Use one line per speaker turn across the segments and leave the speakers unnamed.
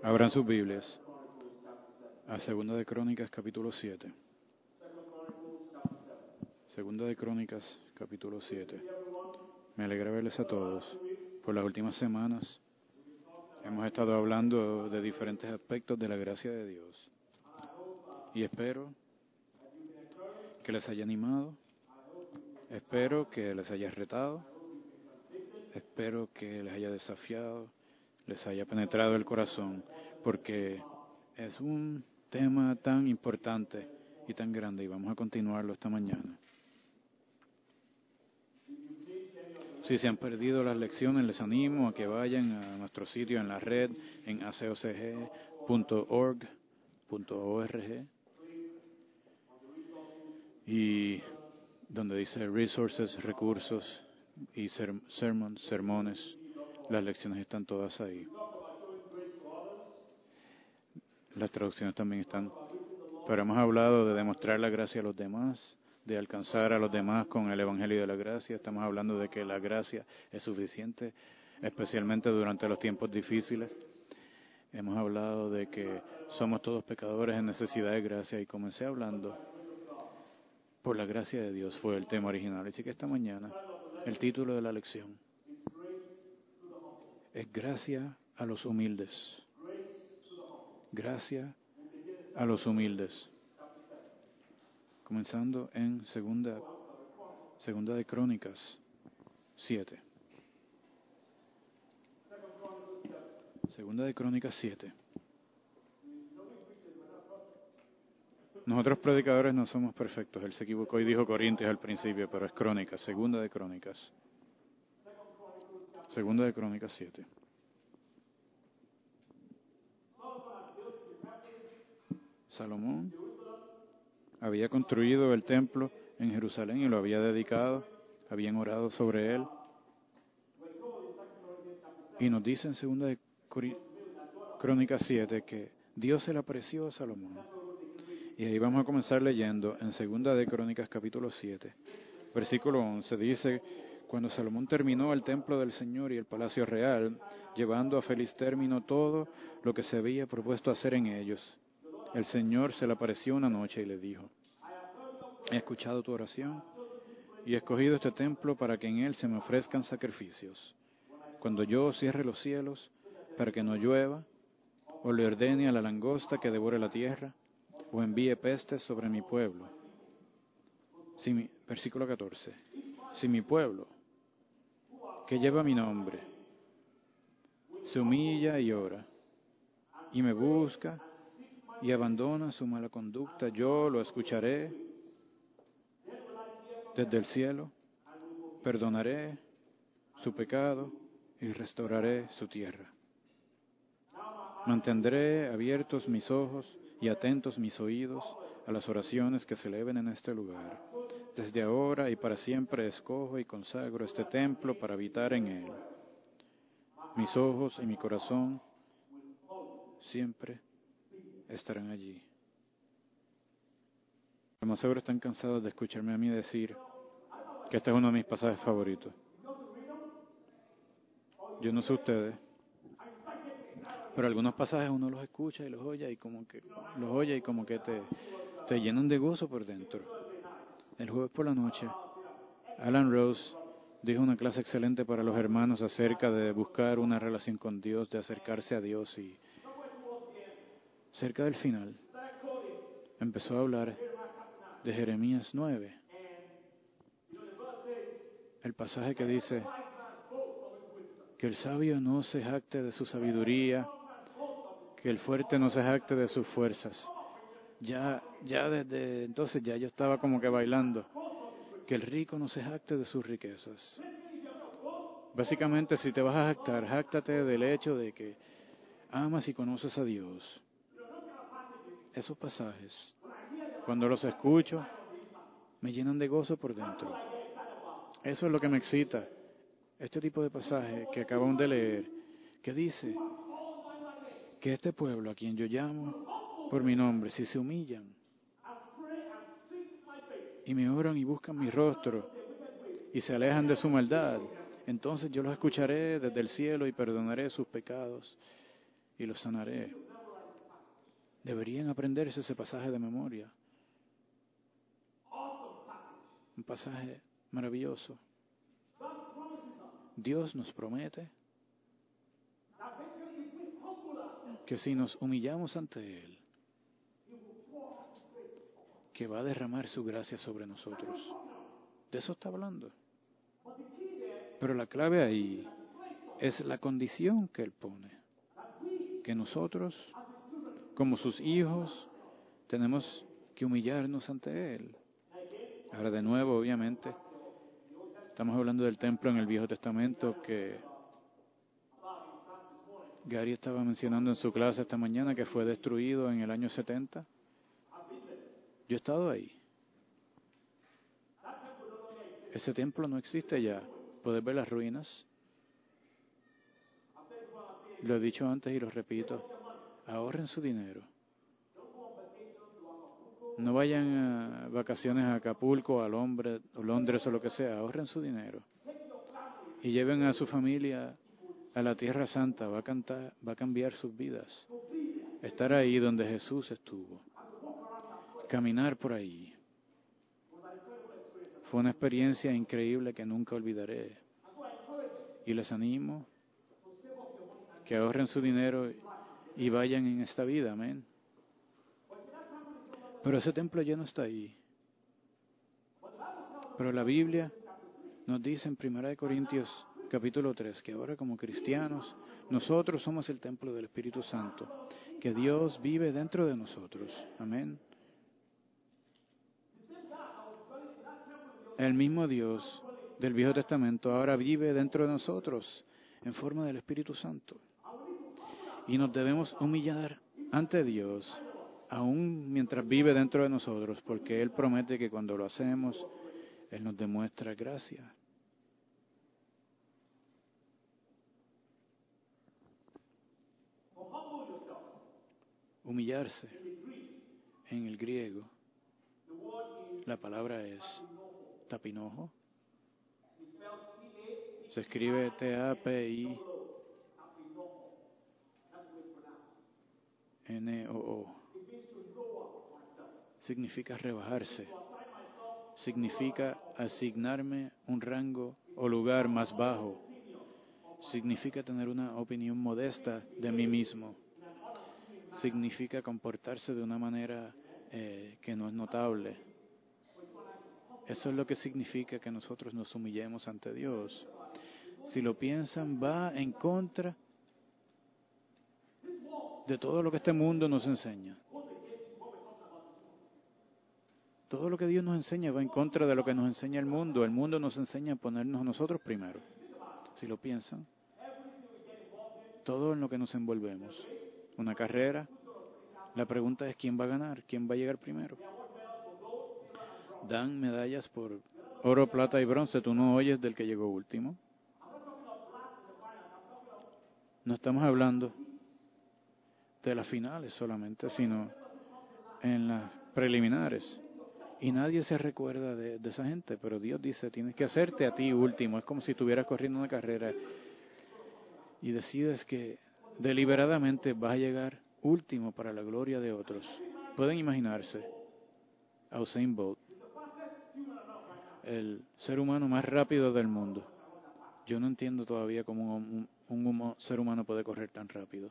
Abran sus Biblias a Segunda de Crónicas, capítulo 7. Segunda de Crónicas, capítulo 7. Me alegra verles a todos. Por las últimas semanas hemos estado hablando de diferentes aspectos de la gracia de Dios. Y espero que les haya animado, espero que les haya retado, espero que les haya desafiado, les haya penetrado el corazón, porque es un tema tan importante y tan grande y vamos a continuarlo esta mañana. Si se han perdido las lecciones, les animo a que vayan a nuestro sitio en la red, en acocg.org, y donde dice resources, recursos y sermones. Las lecciones están todas ahí. Las traducciones también están. Pero hemos hablado de demostrar la gracia a los demás, de alcanzar a los demás con el Evangelio de la Gracia. Estamos hablando de que la gracia es suficiente, especialmente durante los tiempos difíciles. Hemos hablado de que somos todos pecadores en necesidad de gracia y comencé hablando por la gracia de Dios, fue el tema original. Así que esta mañana el título de la lección es Gracia a los humildes. Gracia a los humildes. Comenzando en segunda de Crónicas 7. Segunda de Crónicas 7. Nosotros predicadores no somos perfectos. Él se equivocó y dijo Corintios al principio, pero es Crónicas, Segunda de Crónicas. Segunda de Crónicas 7. Salomón había construido el templo en Jerusalén y lo había dedicado, habían orado sobre él. Y nos dice en Segunda de Crónicas 7 que Dios se le apareció a Salomón. Y ahí vamos a comenzar leyendo en Segunda de Crónicas capítulo 7, versículo 11. Dice, cuando Salomón terminó el templo del Señor y el palacio real, llevando a feliz término todo lo que se había propuesto hacer en ellos, el Señor se le apareció una noche y le dijo, he escuchado tu oración y he escogido este templo para que en él se me ofrezcan sacrificios. Cuando yo cierre los cielos para que no llueva, o le ordene a la langosta que devore la tierra, o envíe pestes sobre mi pueblo. Versículo 14. Si mi pueblo, que lleva mi nombre, se humilla y ora, y me busca, y abandona su mala conducta, yo lo escucharé desde el cielo, perdonaré su pecado y restauraré su tierra. Mantendré abiertos mis ojos y atentos mis oídos a las oraciones que se eleven en este lugar. Desde ahora y para siempre escojo y consagro este templo para habitar en él. Mis ojos y mi corazón siempre estarán allí. Lo más seguro están cansados de escucharme a mí decir que este es uno de mis pasajes favoritos. Yo no sé ustedes, pero algunos pasajes uno los escucha y los oye y como que te llenan de gozo por dentro. El jueves por la noche, Alan Rose dijo una clase excelente para los hermanos acerca de buscar una relación con Dios, de acercarse a Dios, y cerca del final empezó a hablar de Jeremías 9, el pasaje que dice que el sabio no se jacte de su sabiduría, que el fuerte no se jacte de sus fuerzas. Ya desde entonces ya yo estaba como que bailando, que el rico no se jacte de sus riquezas. Básicamente, si te vas a jactar, jáctate del hecho de que amas y conoces a Dios. Esos pasajes, cuando los escucho, me llenan de gozo por dentro. Eso es lo que me excita. Este tipo de pasaje que acabamos de leer, que dice que este pueblo a quien yo llamo por mi nombre, si se humillan y me oran y buscan mi rostro y se alejan de su maldad, entonces yo los escucharé desde el cielo y perdonaré sus pecados y los sanaré. Deberían aprenderse ese pasaje de memoria. Un pasaje maravilloso. Dios nos promete que si nos humillamos ante Él, que va a derramar su gracia sobre nosotros. De eso está hablando. Pero la clave ahí es la condición que Él pone. Que nosotros, como sus hijos, tenemos que humillarnos ante Él. Ahora de nuevo, obviamente, estamos hablando del templo en el Viejo Testamento que Gary estaba mencionando en su clase esta mañana, que fue destruido en el año 70. Yo he estado ahí. Ese templo no existe ya. Puedes ver las ruinas. Lo he dicho antes y lo repito. Ahorren su dinero. No vayan a vacaciones a Acapulco, a Londres o lo que sea. Ahorren su dinero. Y lleven a su familia a la Tierra Santa. Va a cambiar sus vidas. Estar ahí donde Jesús estuvo. Caminar por ahí. Fue una experiencia increíble que nunca olvidaré. Y les animo que ahorren su dinero y vayan en esta vida, amén. Pero ese templo ya no está ahí. Pero la Biblia nos dice en 1 Corintios capítulo 3 que ahora como cristianos nosotros somos el templo del Espíritu Santo, que Dios vive dentro de nosotros, amén. El mismo Dios del Viejo Testamento ahora vive dentro de nosotros en forma del Espíritu Santo. Y nos debemos humillar ante Dios, aún mientras vive dentro de nosotros, porque Él promete que cuando lo hacemos, Él nos demuestra gracia. Humillarse, en el griego, la palabra es tapinojo. Se escribe T-A-P-I-N-O-O. Significa rebajarse. Significa asignarme un rango o lugar más bajo. Significa tener una opinión modesta de mí mismo. Significa comportarse de una manera que no es notable. Eso es lo que significa que nosotros nos humillemos ante Dios. Si lo piensan, va en contra de todo lo que este mundo nos enseña. Todo lo que Dios nos enseña va en contra de lo que nos enseña el mundo. El mundo nos enseña a ponernos a nosotros primero. Si lo piensan, todo en lo que nos envolvemos. Una carrera, la pregunta es quién va a ganar, quién va a llegar primero. Dan medallas por oro, plata y bronce. ¿Tú no oyes del que llegó último? No estamos hablando de las finales solamente, sino en las preliminares. Y nadie se recuerda de esa gente, pero Dios dice, tienes que hacerte a ti último. Es como si estuvieras corriendo una carrera y decides que deliberadamente vas a llegar último para la gloria de otros. Pueden imaginarse a Usain Bolt, el ser humano más rápido del mundo. Yo no entiendo todavía cómo un ser humano puede correr tan rápido.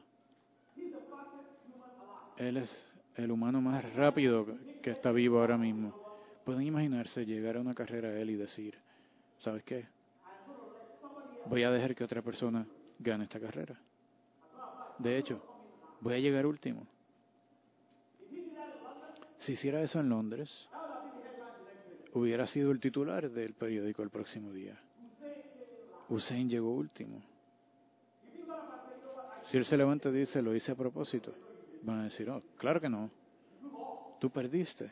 Él es el humano más rápido que está vivo ahora mismo. Pueden imaginarse llegar a una carrera a él y decir, ¿sabes qué? Voy a dejar que otra persona gane esta carrera. De hecho, voy a llegar último. Si hiciera eso en Londres, hubiera sido el titular del periódico el próximo día. Usain llegó último. Si él se levanta y dice, lo hice a propósito, van a decir, oh, claro que no. Tú perdiste.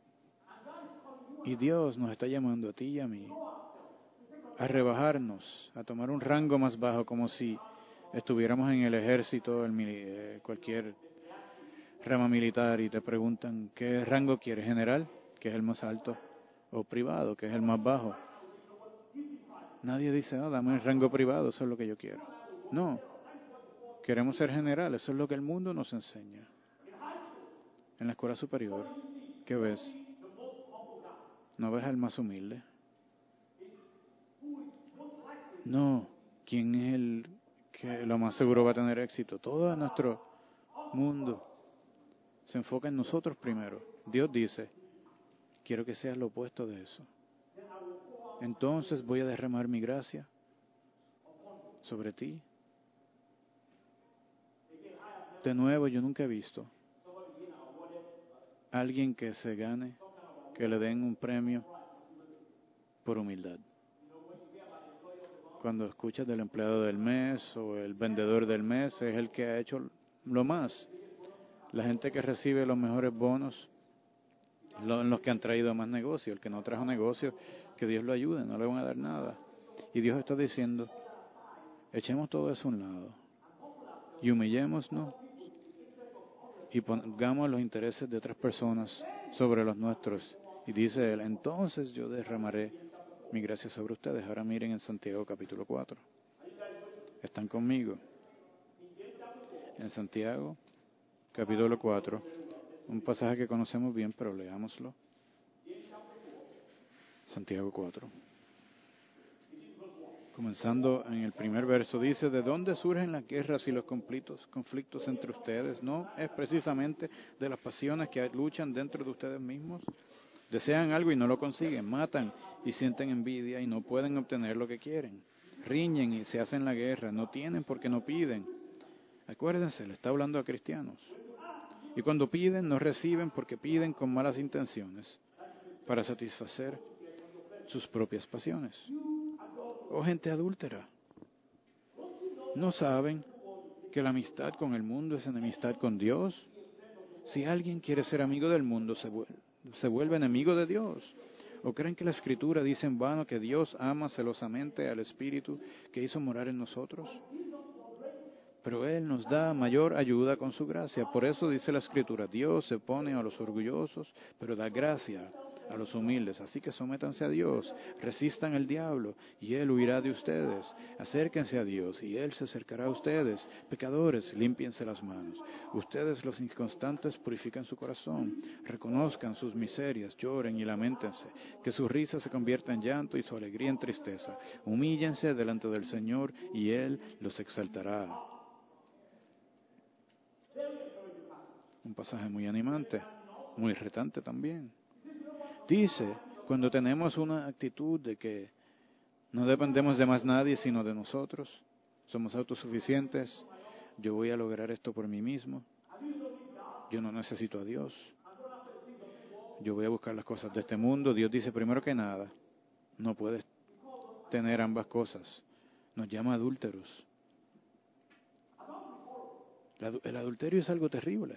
Y Dios nos está llamando a ti y a mí a rebajarnos, a tomar un rango más bajo, como si estuviéramos en el ejército, cualquier rama militar, y te preguntan, ¿qué rango quieres? ¿General, que es el más alto? ¿O privado, que es el más bajo? Nadie dice, dame el rango privado, eso es lo que yo quiero. No. Queremos ser generales, eso es lo que el mundo nos enseña. En la escuela superior, ¿qué ves? ¿No ves al más humilde? No, ¿quién es el que lo más seguro va a tener éxito? Todo nuestro mundo se enfoca en nosotros primero. Dios dice, quiero que seas lo opuesto de eso. Entonces voy a derramar mi gracia sobre ti. De nuevo, yo nunca he visto a alguien que se gane, que le den un premio por humildad. Cuando escuchas del empleado del mes o el vendedor del mes, es el que ha hecho lo más. La gente que recibe los mejores bonos, los que han traído más negocio. El que no trajo negocio, que Dios lo ayude, no le van a dar nada. Y Dios está diciendo, echemos todo eso a un lado y humillémonos y pongamos los intereses de otras personas sobre los nuestros. Y dice él, entonces yo derramaré mi gracia sobre ustedes. Ahora miren en Santiago capítulo 4. ¿Están conmigo? En Santiago capítulo 4, un pasaje que conocemos bien, pero leámoslo. Santiago 4. Comenzando en el primer verso, dice, ¿de dónde surgen las guerras y los conflictos entre ustedes? ¿No es precisamente de las pasiones que luchan dentro de ustedes mismos? Desean algo y no lo consiguen, matan y sienten envidia y no pueden obtener lo que quieren. Riñen y se hacen la guerra, no tienen porque no piden. Acuérdense, le está hablando a cristianos. Y cuando piden, no reciben porque piden con malas intenciones para satisfacer sus propias pasiones. Oh, gente adúltera, ¿no saben que la amistad con el mundo es enemistad con Dios? Si alguien quiere ser amigo del mundo, se vuelve enemigo de Dios. ¿O creen que la Escritura dice en vano que Dios ama celosamente al Espíritu que hizo morar en nosotros? Pero Él nos da mayor ayuda con su gracia. Por eso dice la Escritura, Dios se opone a los orgullosos, pero da gracia a los humildes. Así que sométanse a Dios, resistan al diablo, y Él huirá de ustedes. Acérquense a Dios, y Él se acercará a ustedes. Pecadores, límpiense las manos. Ustedes, los inconstantes, purifican su corazón. Reconozcan sus miserias, lloren y lamentense. Que su risa se convierta en llanto y su alegría en tristeza. Humíllense delante del Señor, y Él los exaltará. Un pasaje muy animante, muy retante también. Dice, cuando tenemos una actitud de que no dependemos de más nadie sino de nosotros, somos autosuficientes, yo voy a lograr esto por mí mismo, yo no necesito a Dios, yo voy a buscar las cosas de este mundo. Dios dice, primero que nada, no puedes tener ambas cosas, nos llama adúlteros. El adulterio es algo terrible.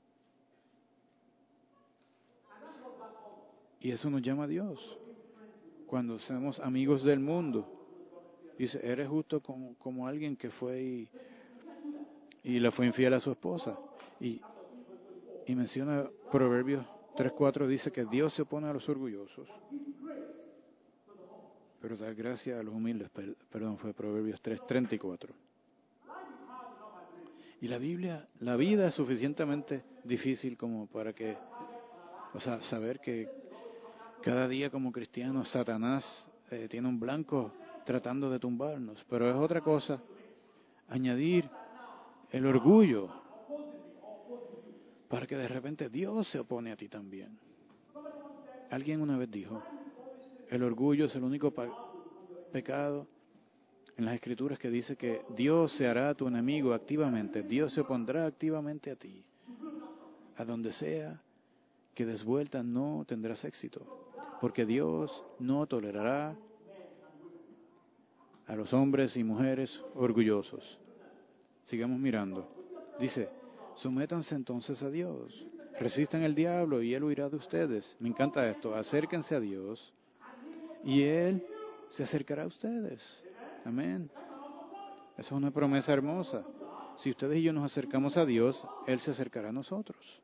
Y eso nos llama a Dios. Cuando somos amigos del mundo, dice, eres justo como alguien que fue y le fue infiel a su esposa. Y menciona Proverbios 3:4, dice que Dios se opone a los orgullosos, pero da gracia a los humildes. Perdón, fue Proverbios 3:34. Y la vida es suficientemente difícil como para que, saber que cada día como cristianos Satanás tiene un blanco tratando de tumbarnos. Pero es otra cosa añadir el orgullo para que de repente Dios se opone a ti también. Alguien una vez dijo, el orgullo es el único pecado en las Escrituras que dice que Dios se hará tu enemigo activamente, Dios se opondrá activamente a ti. A donde sea que des vuelta no tendrás éxito, porque Dios no tolerará a los hombres y mujeres orgullosos. Sigamos mirando. Dice, sométanse entonces a Dios, resistan al diablo y Él huirá de ustedes. Me encanta esto, acérquense a Dios y Él se acercará a ustedes. Amén. Esa es una promesa hermosa. Si ustedes y yo nos acercamos a Dios, Él se acercará a nosotros.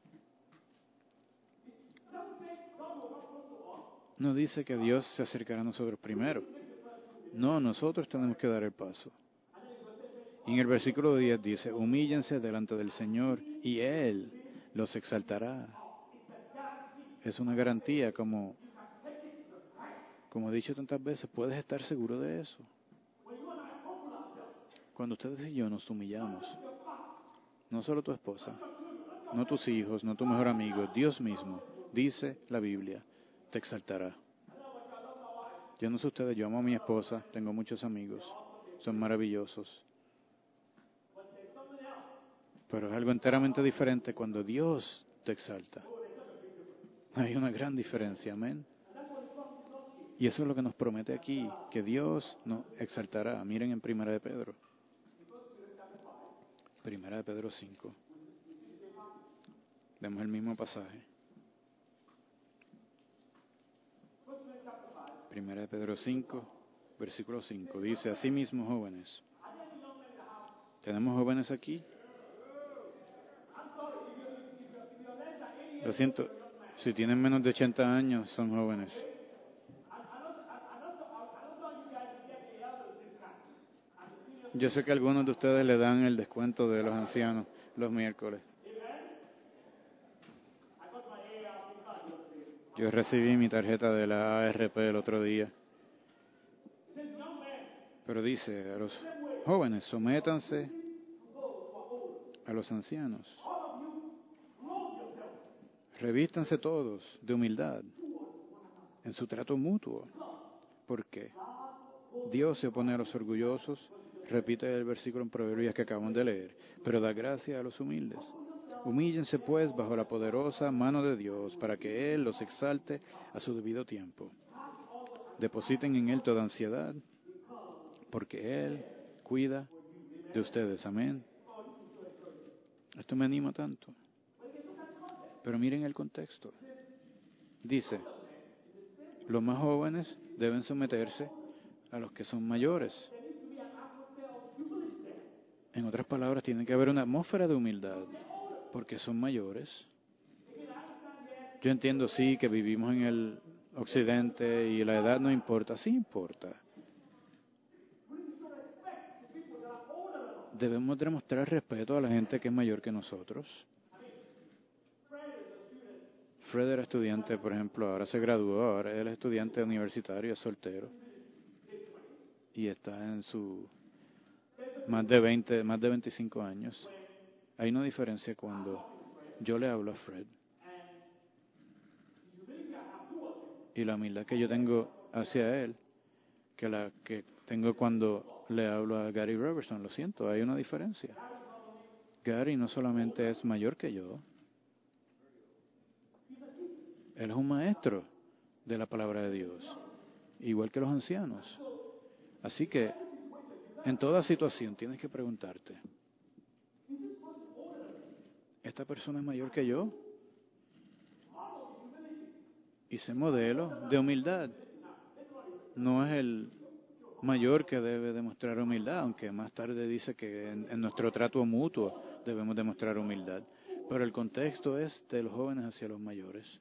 No dice que Dios se acercará a nosotros primero. No, nosotros tenemos que dar el paso. Y en el versículo 10 dice, humíllense delante del Señor y Él los exaltará. Es una garantía, como he dicho tantas veces, puedes estar seguro de eso. Cuando ustedes y yo nos humillamos, no solo tu esposa, no tus hijos, no tu mejor amigo, Dios mismo, dice la Biblia, te exaltará. Yo no sé ustedes, yo amo a mi esposa, tengo muchos amigos, son maravillosos. Pero es algo enteramente diferente cuando Dios te exalta. Hay una gran diferencia, amén. Y eso es lo que nos promete aquí, que Dios nos exaltará. Miren en Primera de Pedro. Primera de Pedro 5. Vemos el mismo pasaje. Primera de Pedro 5, versículo 5. Dice, asimismo, jóvenes. ¿Tenemos jóvenes aquí? Lo siento, si tienen menos de 80 años, son jóvenes. Yo sé que algunos de ustedes le dan el descuento de los ancianos los miércoles. Yo recibí mi tarjeta de la ARP el otro día. Pero dice, a los jóvenes, sométanse a los ancianos. Revístanse todos de humildad en su trato mutuo. ¿Por qué? Dios se opone a los orgullosos, repite el versículo en Proverbios que acabamos de leer, pero da gracia a los humildes. Humíllense pues bajo la poderosa mano de Dios para que Él los exalte a su debido tiempo. Depositen en Él toda ansiedad, porque Él cuida de ustedes. Amén. Esto me anima tanto. Pero miren el contexto. Dice, los más jóvenes deben someterse a los que son mayores. En otras palabras, tiene que haber una atmósfera de humildad, porque son mayores. Yo entiendo, sí, que vivimos en el occidente y la edad no importa. Sí importa. Debemos demostrar respeto a la gente que es mayor que nosotros. Fred era estudiante, por ejemplo, ahora se graduó, ahora él es estudiante universitario, es soltero. Y está en su más de 25 años. Hay una diferencia cuando yo le hablo a Fred y la humildad que yo tengo hacia él, que la que tengo cuando le hablo a Gary Robertson. Lo siento, hay una diferencia. Gary no solamente es mayor que yo, él es un maestro de la palabra de Dios, igual que los ancianos. Así que en toda situación tienes que preguntarte, ¿esta persona es mayor que yo? Y ese modelo de humildad no es el mayor que debe demostrar humildad, aunque más tarde dice que en nuestro trato mutuo debemos demostrar humildad. Pero el contexto es de los jóvenes hacia los mayores.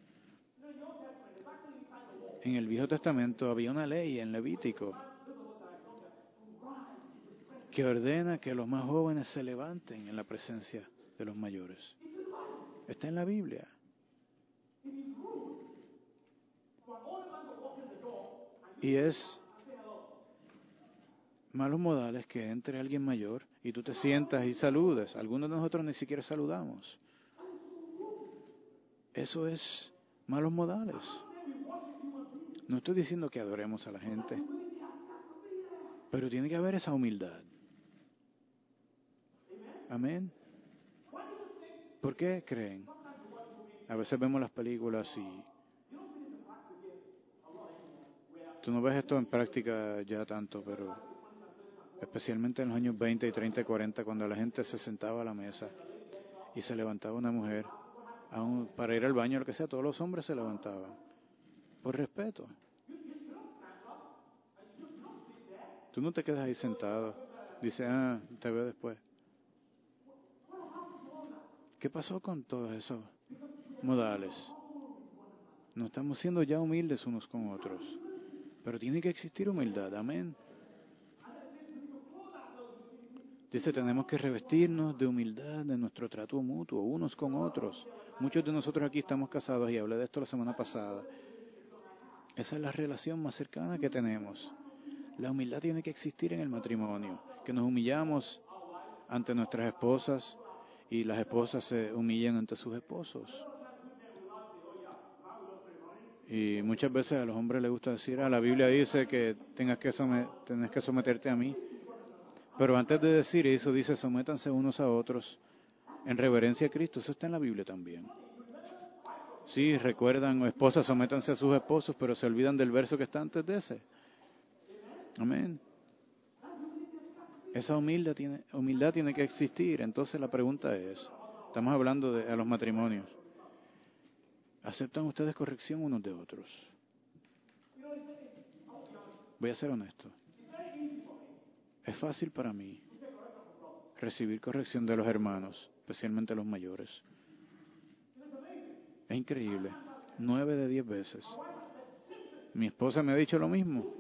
En el Viejo Testamento había una ley en Levítico que ordena que los más jóvenes se levanten en la presencia de los mayores. Está en la Biblia. Y es malos modales que entre alguien mayor y tú te sientas y saludes. Algunos de nosotros ni siquiera saludamos. Eso es malos modales. No estoy diciendo que adoremos a la gente, pero tiene que haber esa humildad. Amén. ¿Por qué creen? A veces vemos las películas y tú no ves esto en práctica ya tanto, pero especialmente en los años 20 y 30 y 40, cuando la gente se sentaba a la mesa y se levantaba una mujer para ir al baño, lo que sea, todos los hombres se levantaban por respeto. Tú no te quedas ahí sentado, dices, te veo después. ¿Qué pasó con todos esos modales? No estamos siendo ya humildes unos con otros, pero tiene que existir humildad, amén. Dice, tenemos que revestirnos de humildad en nuestro trato mutuo, unos con otros. Muchos de nosotros aquí estamos casados y hablé de esto la semana pasada. Esa es la relación más cercana que tenemos. La humildad tiene que existir en el matrimonio, que nos humillamos ante nuestras esposas y las esposas se humillan ante sus esposos. Y muchas veces a los hombres les gusta decir, la Biblia dice que tenés que someterte a mí. Pero antes de decir eso, dice, sométanse unos a otros en reverencia a Cristo. Eso está en la Biblia también. Sí, recuerdan, esposas, sométanse a sus esposos, pero se olvidan del verso que está antes de ese. Amén. Esa humildad tiene que existir. Entonces la pregunta es, estamos hablando a los matrimonios. ¿Aceptan ustedes corrección unos de otros? Voy a ser honesto. Es fácil para mí recibir corrección de los hermanos, especialmente los mayores. Es increíble. 9 de 10 veces. Mi esposa me ha dicho lo mismo.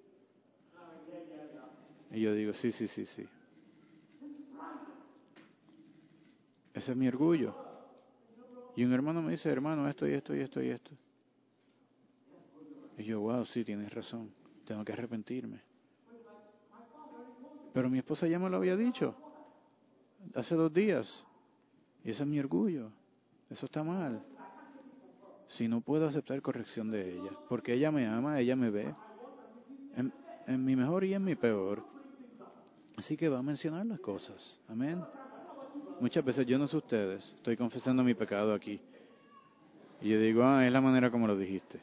Y yo digo, sí. Ese es mi orgullo. Y un hermano me dice, hermano, esto y esto y esto y esto. Y yo, wow, sí, tienes razón. Tengo que arrepentirme. Pero mi esposa ya me lo había dicho. Hace 2 días. Y ese es mi orgullo. Eso está mal. Si no puedo aceptar corrección de ella. Porque ella me ama, ella me ve. En mi mejor y en mi peor. Así que va a mencionar las cosas. Amén. Muchas veces yo no sé ustedes. Estoy confesando mi pecado aquí. Y yo digo, es la manera como lo dijiste.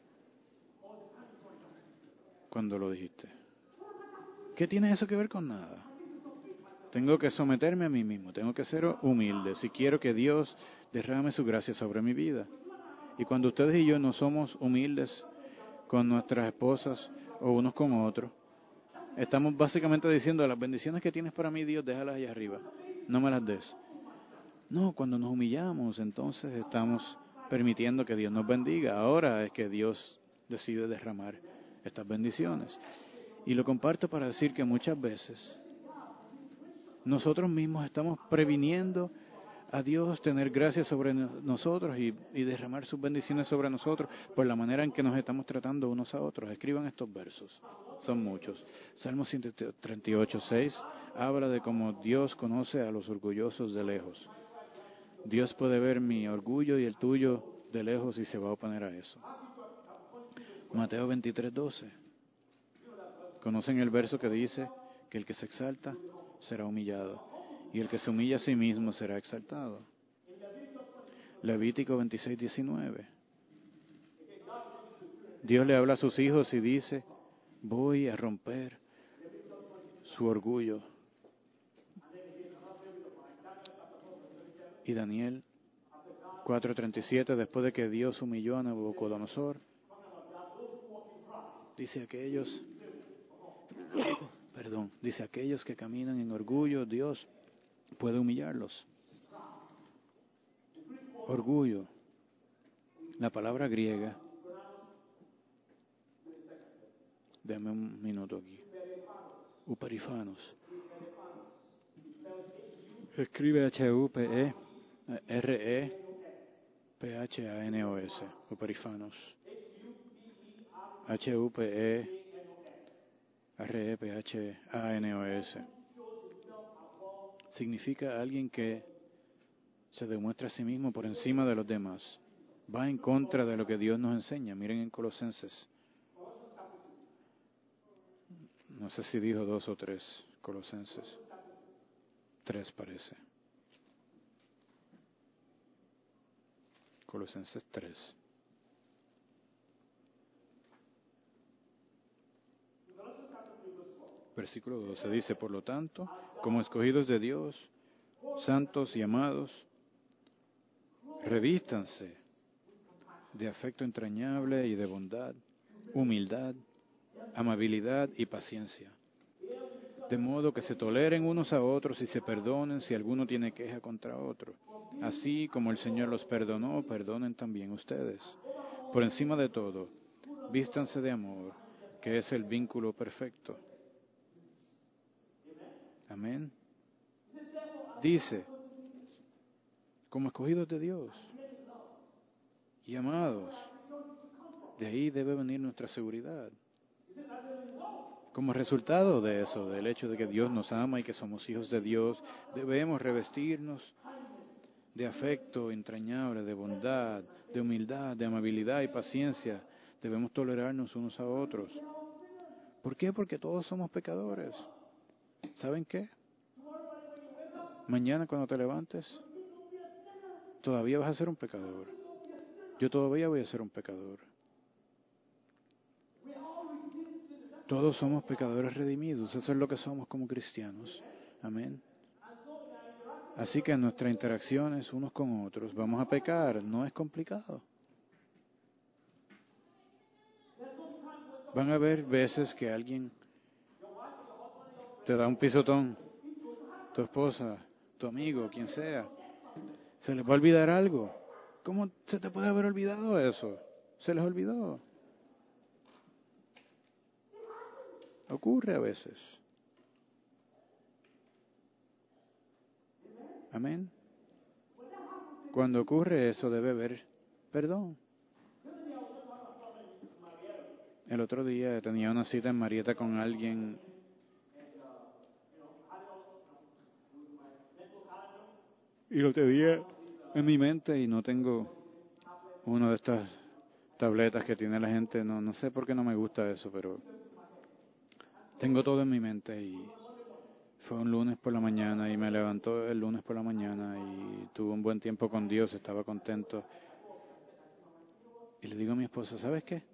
Cuando lo dijiste. ¿Qué tiene eso que ver con nada? Tengo que someterme a mí mismo. Tengo que ser humilde. Si quiero que Dios derrame su gracia sobre mi vida. Y cuando ustedes y yo no somos humildes con nuestras esposas o unos con otros, estamos básicamente diciendo, las bendiciones que tienes para mí, Dios, déjalas allá arriba. No me las des. No, cuando nos humillamos, entonces estamos permitiendo que Dios nos bendiga. Ahora es que Dios decide derramar estas bendiciones. Y lo comparto para decir que muchas veces nosotros mismos estamos previniendo a Dios tener gracia sobre nosotros y derramar sus bendiciones sobre nosotros por la manera en que nos estamos tratando unos a otros. Escriban estos versos, son muchos. Salmo 138:6 habla de cómo Dios conoce a los orgullosos de lejos. Dios puede ver mi orgullo y el tuyo de lejos y se va a oponer a eso. Mateo 23:12. ¿Conocen el verso que dice que el que se exalta será humillado y el que se humilla a sí mismo será exaltado? Levítico 26:19. Dios le habla a sus hijos y dice, voy a romper su orgullo. Y Daniel 4:37, después de que Dios humilló a Nabucodonosor, dice aquellos que caminan en orgullo, Dios puede humillarlos. Orgullo. La palabra griega, dame un minuto aquí. Uperifanos. Escribe H-U-P-E-R-E-P-H-A-N-O-S. Uperifanos. H-U-P-E-R-E-P-H-A-N-O-S. Significa alguien que se demuestra a sí mismo por encima de los demás. Va en contra de lo que Dios nos enseña. Miren en Colosenses. No sé si dijo 2 o 3. Colosenses 3 parece. Colosenses 3. Versículo 12 dice, por lo tanto, como escogidos de Dios, santos y amados, revístanse de afecto entrañable y de bondad, humildad, amabilidad y paciencia, de modo que se toleren unos a otros y se perdonen si alguno tiene queja contra otro. Así como el Señor los perdonó, perdonen también ustedes. Por encima de todo, vístanse de amor, que es el vínculo perfecto. Amén. dice, como escogidos de Dios y amados, de ahí debe venir nuestra seguridad. Como resultado de eso, del hecho de que Dios nos ama y que somos hijos de Dios, debemos revestirnos de afecto entrañable, de bondad, de humildad, de amabilidad y paciencia. Debemos tolerarnos unos a otros. ¿Por qué? Porque todos somos pecadores. ¿Saben qué? Mañana cuando te levantes, todavía vas a ser un pecador. Yo todavía voy a ser un pecador. Todos somos pecadores redimidos. Eso es lo que somos como cristianos. Amén. Así que en nuestras interacciones unos con otros vamos a pecar. No es complicado. Van a haber veces que alguien te da un pisotón, tu esposa, tu amigo, quien sea. Se les va a olvidar algo. ¿Cómo se te puede haber olvidado eso? Se les olvidó. Ocurre a veces. Amén. Cuando ocurre eso debe haber perdón. El otro día tenía una cita en Marietta con alguien y lo tenía en mi mente y no tengo una de estas tabletas que tiene la gente. No sé por qué no me gusta eso, pero tengo todo en mi mente y fue un lunes por la mañana y me levantó el lunes por la mañana y tuve un buen tiempo con Dios, estaba contento. Y le digo a mi esposa, ¿sabes qué?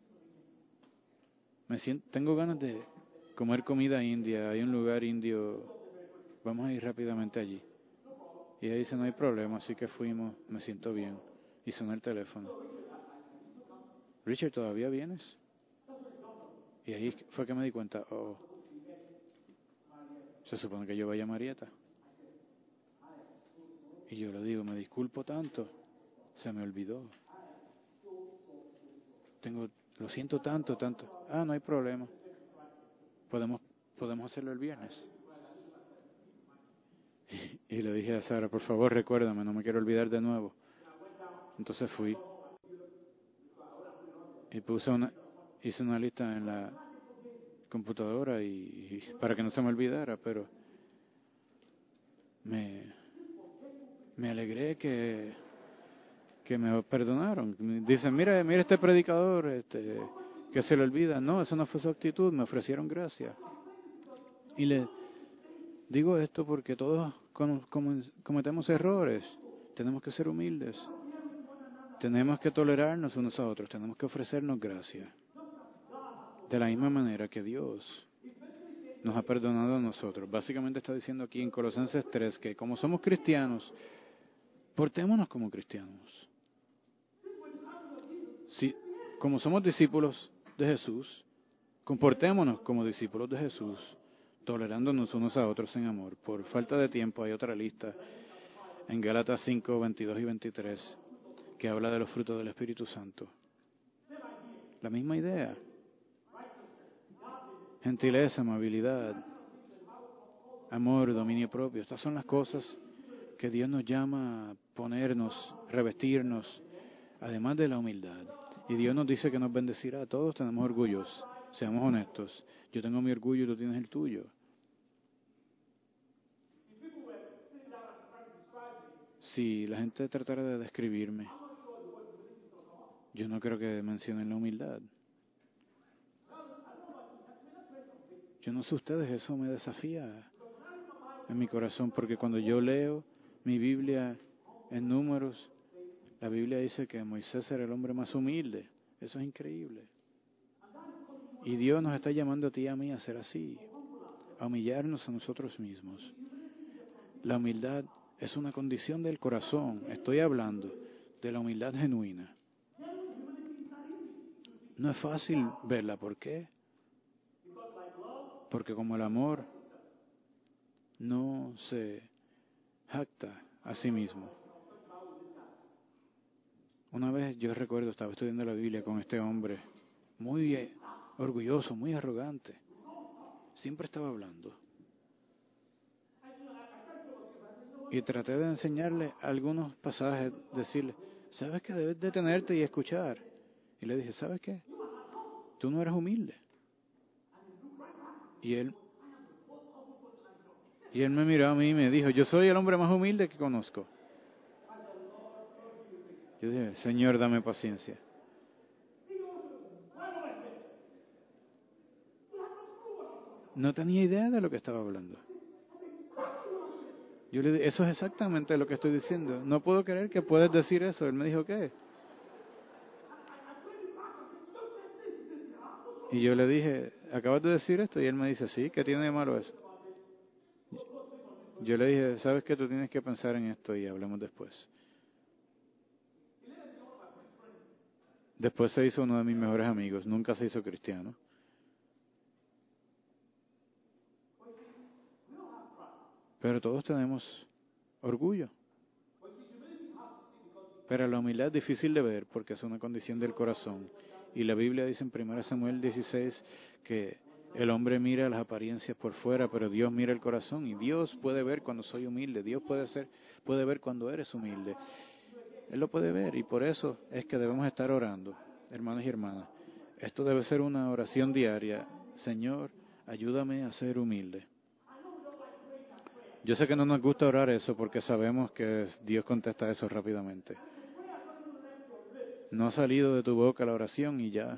Tengo ganas de comer comida india, hay un lugar indio, vamos a ir rápidamente allí. Y ella dice, no hay problema, así que fuimos, me siento bien. Y sonó el teléfono. Richard, ¿todavía vienes? Y ahí fue que me di cuenta, oh, se supone que yo vaya a Marietta. Y yo le digo, me disculpo tanto, se me olvidó. Lo siento tanto. Ah, no hay problema. Podemos hacerlo el viernes. Y le dije a Sara, por favor recuérdame, no me quiero olvidar de nuevo. Entonces fui y hice una lista en la computadora y para que no se me olvidara, pero me alegré que me perdonaron. Dicen, mira este predicador, que se le olvida. No, eso no fue su actitud, me ofrecieron gracia. Y le digo esto porque todos cometemos errores, tenemos que ser humildes, tenemos que tolerarnos unos a otros, tenemos que ofrecernos gracia. De la misma manera que Dios nos ha perdonado a nosotros. Básicamente está diciendo aquí en Colosenses 3 que como somos cristianos, portémonos como cristianos. Si, como somos discípulos de Jesús, comportémonos como discípulos de Jesús, tolerándonos unos a otros en amor. Por falta de tiempo hay otra lista en Gálatas 5, 22 y 23 que habla de los frutos del Espíritu Santo. La misma idea. Gentileza, amabilidad, amor, dominio propio. Estas son las cosas que Dios nos llama a ponernos, revestirnos, además de la humildad. Y Dios nos dice que nos bendecirá. Todos tenemos orgullos. Seamos honestos. Yo tengo mi orgullo y tú tienes el tuyo. Si la gente tratara de describirme, yo no creo que mencionen la humildad. Yo no sé ustedes, eso me desafía en mi corazón, porque cuando yo leo mi Biblia en Números, la Biblia dice que Moisés era el hombre más humilde. Eso es increíble. Y Dios nos está llamando a ti y a mí a ser así, a humillarnos a nosotros mismos. La humildad es una condición del corazón. Estoy hablando de la humildad genuina. No es fácil verla. ¿Por qué? Porque como el amor no se jacta a sí mismo. Una vez yo recuerdo, estaba estudiando la Biblia con este hombre, muy orgulloso, muy arrogante. Siempre estaba hablando. Y traté de enseñarle algunos pasajes, decirle, ¿sabes que debes detenerte y escuchar? Y le dije, ¿sabes qué? Tú no eres humilde. Y él me miró a mí y me dijo, yo soy el hombre más humilde que conozco. Yo dije, Señor, dame paciencia. No tenía idea de lo que estaba hablando. Yo le dije, eso es exactamente lo que estoy diciendo. No puedo creer que puedes decir eso. Él me dijo, ¿qué? Y yo le dije, ¿acabas de decir esto? Y él me dice, sí, ¿qué tiene de malo eso? Yo le dije, ¿sabes qué? Tú tienes que pensar en esto y hablemos después. Después se hizo uno de mis mejores amigos. Nunca se hizo cristiano. Pero todos tenemos orgullo. Pero la humildad es difícil de ver porque es una condición del corazón. Y la Biblia dice en 1 Samuel 16 que el hombre mira las apariencias por fuera, pero Dios mira el corazón. Y Dios puede ver cuando soy humilde. Dios puede ver cuando eres humilde. Él lo puede ver y por eso es que debemos estar orando, hermanos y hermanas. Esto debe ser una oración diaria. Señor, ayúdame a ser humilde. Yo sé que no nos gusta orar eso porque sabemos que Dios contesta eso rápidamente. No ha salido de tu boca la oración y ya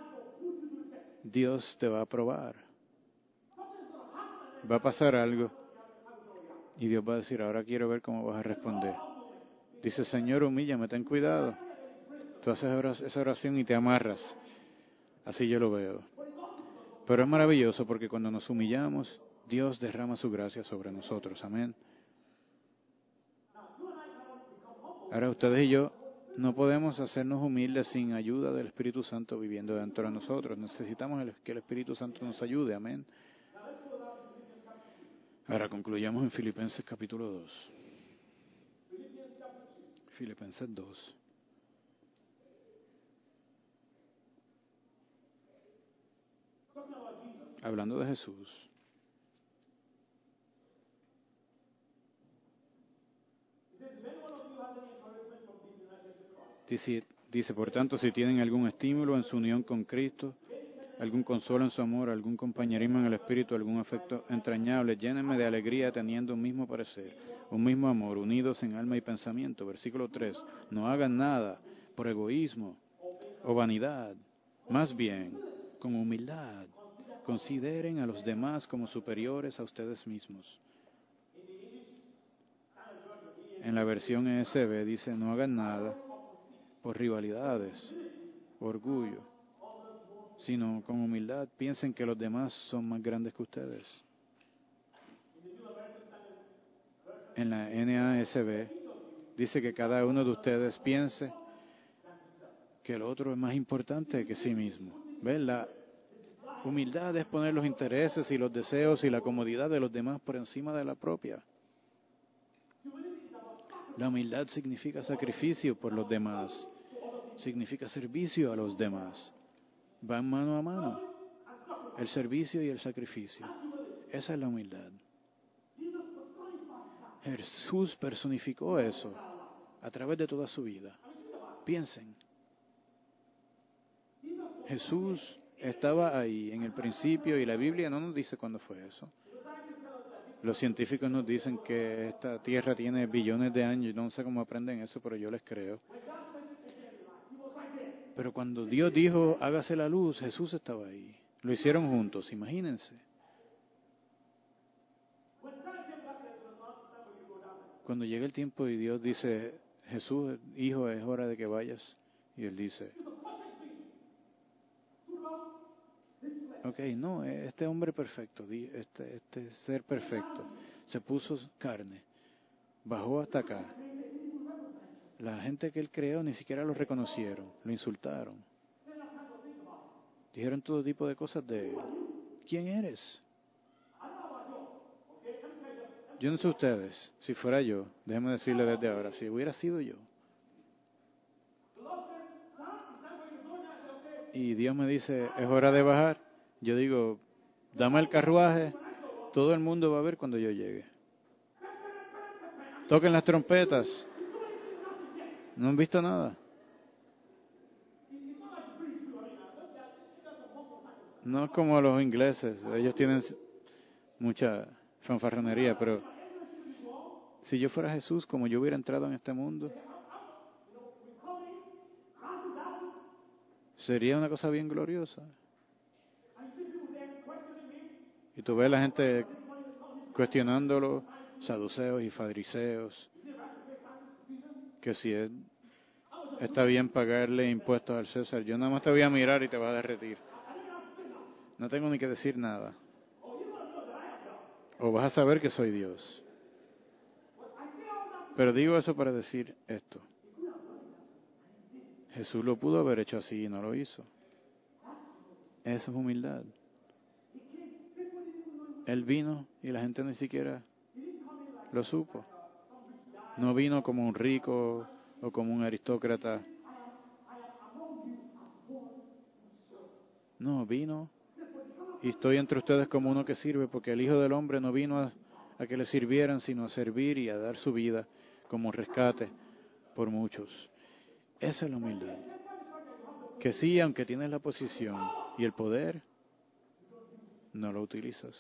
Dios te va a probar. Va a pasar algo y Dios va a decir, ahora quiero ver cómo vas a responder. Dice, Señor, humíllame, ten cuidado. Tú haces esa oración y te amarras. Así yo lo veo. Pero es maravilloso porque cuando nos humillamos, Dios derrama su gracia sobre nosotros. Amén. Ahora ustedes y yo no podemos hacernos humildes sin ayuda del Espíritu Santo viviendo dentro de nosotros. Necesitamos que el Espíritu Santo nos ayude. Amén. Ahora concluyamos en Filipenses capítulo 2. Filipenses 2. Hablando de Jesús. Dice, por tanto, si tienen algún estímulo en su unión con Cristo, algún consuelo en su amor, algún compañerismo en el Espíritu, algún afecto entrañable, llénenme de alegría teniendo un mismo parecer, un mismo amor, unidos en alma y pensamiento. Versículo 3. No hagan nada por egoísmo o vanidad, más bien, con humildad, consideren a los demás como superiores a ustedes mismos. En la versión ESV dice, no hagan nada por rivalidades, orgullo, sino con humildad piensen que los demás son más grandes que ustedes. En la NASB dice que cada uno de ustedes piense que el otro es más importante que sí mismo. ¿Ven? La humildad es poner los intereses y los deseos y la comodidad de los demás por encima de la propia. La humildad significa sacrificio por los demás, significa servicio a los demás. Van mano a mano, el servicio y el sacrificio. Esa es la humildad. Jesús personificó eso a través de toda su vida. Piensen, Jesús estaba ahí en el principio y la Biblia no nos dice cuándo fue eso. Los científicos nos dicen que esta tierra tiene billones de años y no sé cómo aprenden eso, pero yo les creo. Pero cuando Dios dijo, hágase la luz, Jesús estaba ahí. Lo hicieron juntos, imagínense. Cuando llega el tiempo y Dios dice, Jesús, hijo, es hora de que vayas. Y él dice, ok, no, este hombre perfecto, este ser perfecto, se puso carne, bajó hasta acá. La gente que él creó ni siquiera lo reconocieron, lo insultaron. Dijeron todo tipo de cosas de él. ¿Quién eres? Yo no sé ustedes, si fuera yo, déjenme decirle desde ahora, si hubiera sido yo, y Dios me dice, es hora de bajar, yo digo, dame el carruaje, todo el mundo va a ver cuando yo llegue. Toquen las trompetas. No han visto nada. No como los ingleses. Ellos tienen mucha fanfarronería, pero si yo fuera Jesús, como yo hubiera entrado en este mundo, sería una cosa bien gloriosa. Y tú ves la gente cuestionándolo, saduceos y fariseos, que si está bien pagarle impuestos al César. Yo nada más te voy a mirar y te vas a derretir. No tengo ni que decir nada. O vas a saber que soy Dios. Pero digo eso para decir esto. Jesús lo pudo haber hecho así y no lo hizo. Eso es humildad. Él vino y la gente ni siquiera lo supo. No vino como un rico o como un aristócrata. No, vino y estoy entre ustedes como uno que sirve, porque el Hijo del Hombre no vino a que le sirvieran, sino a servir y a dar su vida como rescate por muchos. Esa es la humildad. Que sí, aunque tienes la posición y el poder, no lo utilizas.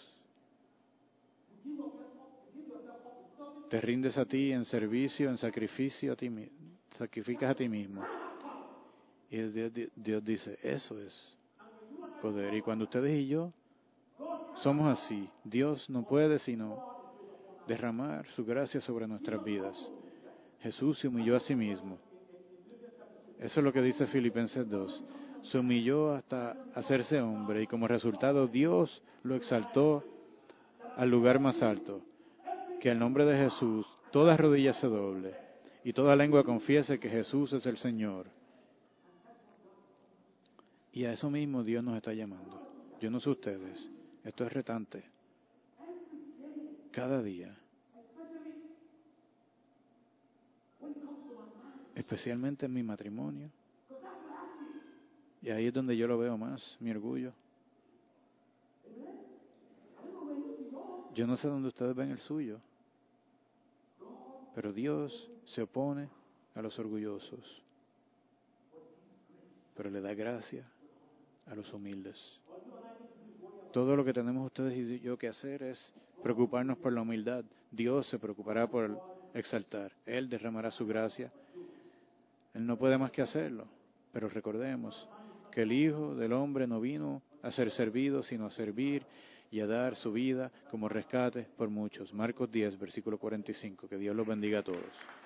Te rindes a ti en servicio, en sacrificio a ti mismo. Sacrificas a ti mismo. Y Dios dice, eso es poder. Y cuando ustedes y yo somos así, Dios no puede sino derramar su gracia sobre nuestras vidas. Jesús se humilló a sí mismo. Eso es lo que dice Filipenses 2. Se humilló hasta hacerse hombre y como resultado Dios lo exaltó al lugar más alto. Que el nombre de Jesús toda rodilla se doble y toda lengua confiese que Jesús es el Señor. Y a eso mismo Dios nos está llamando. Yo no sé ustedes, esto es retante. Cada día. Especialmente en mi matrimonio. Y ahí es donde yo lo veo más, mi orgullo. Yo no sé dónde ustedes ven el suyo. Pero Dios se opone a los orgullosos. Pero le da gracia a los humildes. Todo lo que tenemos ustedes y yo que hacer es preocuparnos por la humildad. Dios se preocupará por exaltar. Él derramará su gracia. Él no puede más que hacerlo. Pero recordemos que el Hijo del Hombre no vino a ser servido, sino a servir y a dar su vida como rescate por muchos. Marcos 10, versículo 45. Que Dios los bendiga a todos.